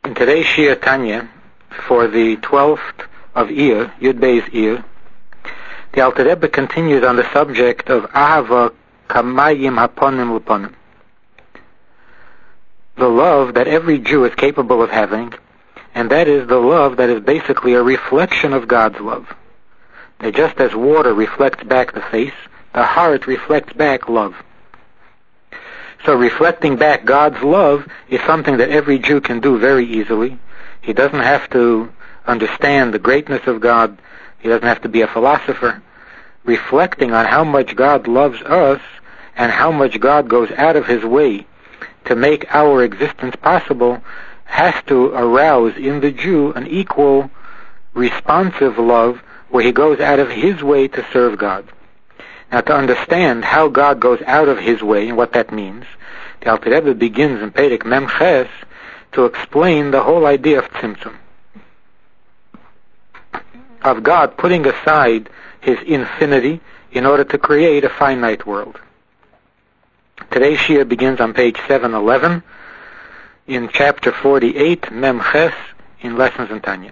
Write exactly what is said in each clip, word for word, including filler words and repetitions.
In today's Shir Tanya, for the twelfth of Iyar, Yud Beis Iyar, the Alter Rebbe continues on the subject of Ahava Kamayim Haponim Leponim, the love that every Jew is capable of having, and that is the love that is basically a reflection of God's love. That just as water reflects back the face, the heart reflects back love. So reflecting back God's love is something that every Jew can do very easily. He doesn't have to understand the greatness of God. He doesn't have to be a philosopher. Reflecting on how much God loves us and how much God goes out of his way to make our existence possible has to arouse in the Jew an equal, responsive love where he goes out of his way to serve God. Now, to understand how God goes out of his way and what that means, the Alter Rebbe begins in Perek Mem Ches to explain the whole idea of Tzimtzum, of God putting aside his infinity in order to create a finite world. Today's Shir begins on page seven eleven in chapter forty-eight, Mem Ches, in Lessons in Tanya.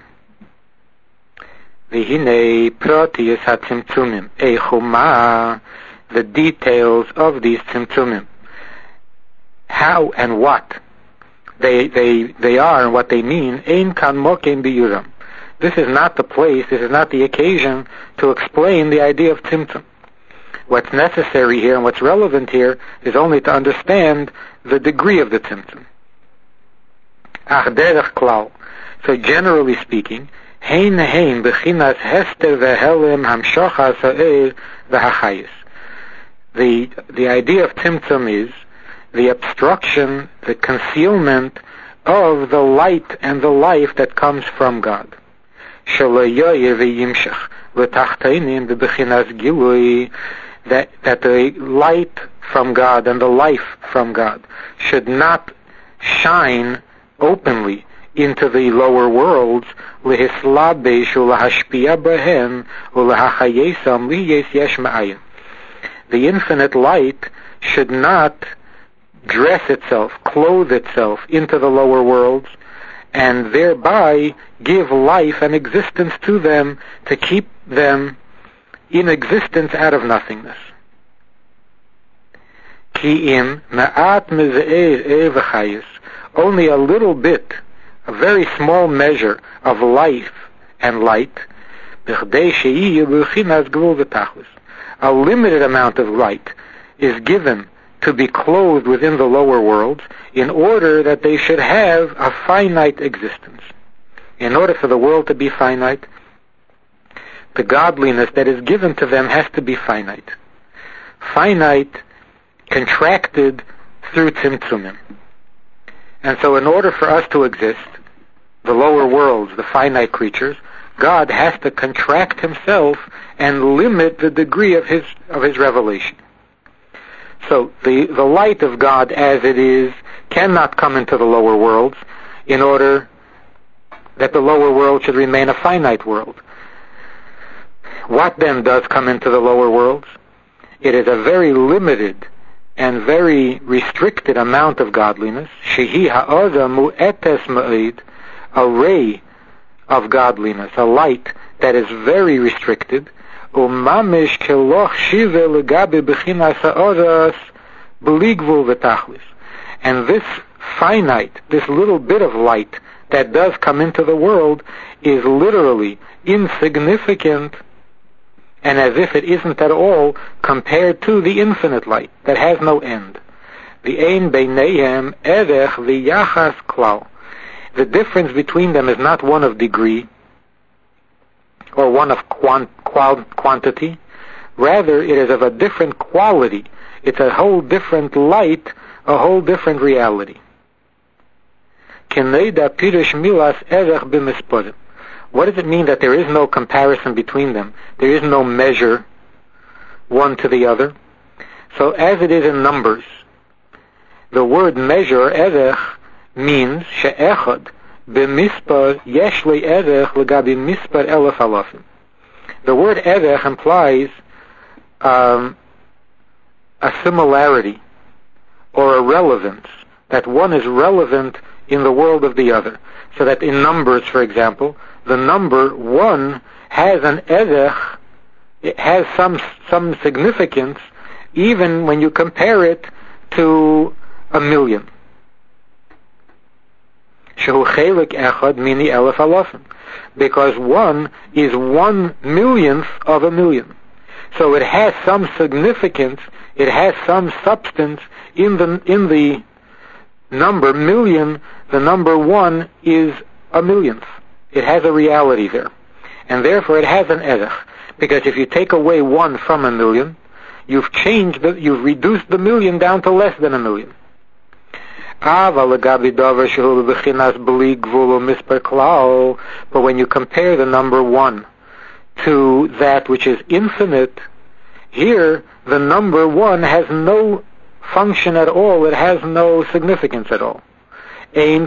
V'hinei protiyus hatzimtzumim, eichuma, the details of these tzimtzumim, how and what they they they are and what they mean. Ein kan mokem biyuram. This is not the place, this is not the occasion to explain the idea of tzimtzum. What's necessary here and what's relevant here is only to understand the degree of the tzimtzum. Ach derech klal. So generally speaking, Hein hein bechinas hester vehelem hamshochas ha'er v'hachayis. The the idea of tzimtzum is the obstruction, the concealment of the light and the life that comes from God. Shelo yoyer v'yimshach v'tachteinim bechinas gilui, that that the light from God and the life from God should not shine openly into the lower worlds, lehislabesh ulahashpia behen ulahachayesam liyes yesh ma'ayin. The infinite light should not dress itself, clothe itself into the lower worlds, and thereby give life and existence to them, to keep them in existence out of nothingness. Ki im ma'at meze'er er v'chayis, only a little bit, a very small measure of life and light, a limited amount of light is given to be clothed within the lower worlds in order that they should have a finite existence. In order for the world to be finite, the godliness that is given to them has to be finite. Finite, contracted through tzimtzumim. And so in order for us to exist, the lower worlds, the finite creatures, God has to contract himself and limit the degree of his of his revelation. So the, the light of God as it is cannot come into the lower worlds in order that the lower world should remain a finite world. What then does come into the lower worlds? It is a very limited and very restricted amount of godliness, shehi ha'oza mu'etes ma'id, a ray of godliness, a light that is very restricted, umamish keloch shive legabe bechinas ha'ozas beligvul v'tachlis. And this finite, this little bit of light that does come into the world is literally insignificant, and as if it isn't at all compared to the infinite light that has no end. The ein beineihem erech v'yachas klal. The difference between them is not one of degree or one of quant, qual, quantity. Rather, it is of a different quality. It's a whole different light, a whole different reality. Keneda pirish milas erech b'misporim. What does it mean that there is no comparison between them? There is no measure one to the other. So as it is in numbers, the word measure, erech, means she'echad b'mispar yesh le erech legabi mispar elef alafim. The word erech implies um, a similarity or a relevance, that one is relevant in the world of the other. So that in numbers, for example, the number one has an erech, it has some some significance, even when you compare it to a million. Shehu chelik echad mini elef alofim, because one is one millionth of a million. So it has some significance, it has some substance in the in the number million. The number one is a millionth. It has a reality there, and therefore it has an erech. Because if you take away one from a million, you've changed the, you've reduced the million down to less than a million. But when you compare the number one to that which is infinite, here the number one has no function at all, it has no significance at all. Then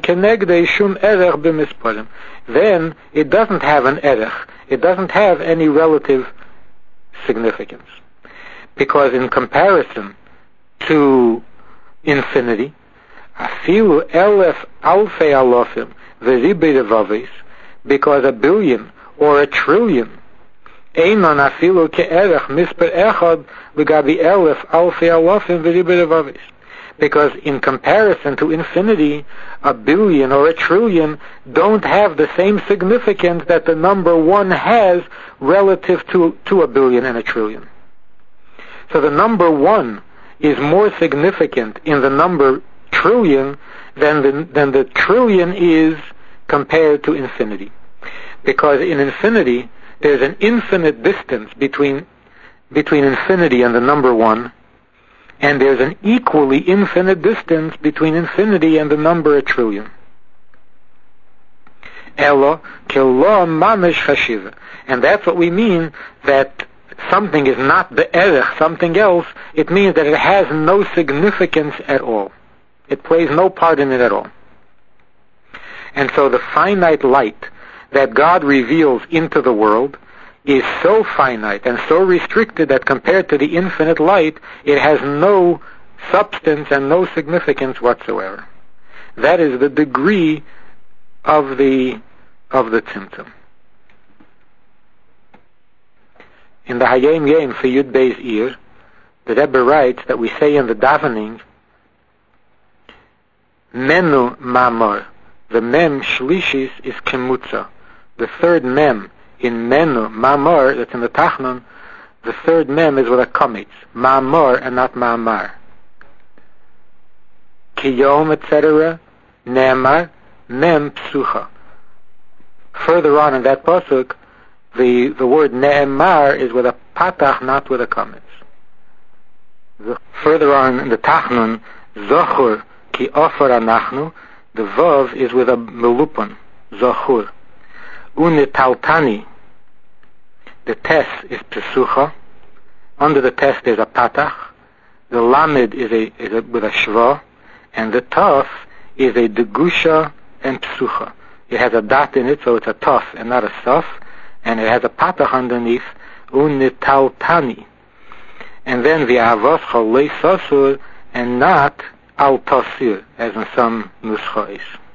it doesn't have an erech, it doesn't have any relative significance. Because in comparison to infinity, afilu elef alfei alofim v'ribei revavis, because a billion or a trillion einon afilu ke'erech misper echad v'gabi elef alfei alofim v'ribei revavis. Because in comparison to infinity, a billion or a trillion don't have the same significance that the number one has relative to, to a billion and a trillion. So the number one is more significant in the number trillion than the, than the trillion is compared to infinity. Because in infinity, there's an infinite distance between, between infinity and the number one, and there's an equally infinite distance between infinity and the number a trillion. Elo kelo mamish chashiva. And that's what we mean that something is not the erech, something else. It means that it has no significance at all. It plays no part in it at all. And so the finite light that God reveals into the world is so finite and so restricted that compared to the infinite light, it has no substance and no significance whatsoever. That is the degree of the of the Tzimtzum. In the Hayom Yom for Yud Beis Ir, the Rebbe writes that we say in the davening, Menu Mamor, the Mem Shlishis is Kemutza. The third Mem in Menu, Mamor, that's in the Tachnun, the third Mem is with a Komitz. Mamor and not Mamar. Kiyom, et cetera, Ne'emar, Mem Psucha. Further on in that pasuk, the, the word Ne'emar is with a Patach, not with a Komitz. Further on in the Tachnun, Zochur, Ki Ofer Anachnu, the Vav is with a Melupon, Zochur. Unitaltani, the Tes is Pesucha. Under the Tes there's a Patach. The Lamed is a, is a with a Shva, and the Taf is a Degusha and Pesucha. It has a dot in it, so it's a Taf and not a Saf, and it has a Patach underneath, Unitaltani. And then the Avos Chalei Sasur and not Al Tasir, as in some Nuschais.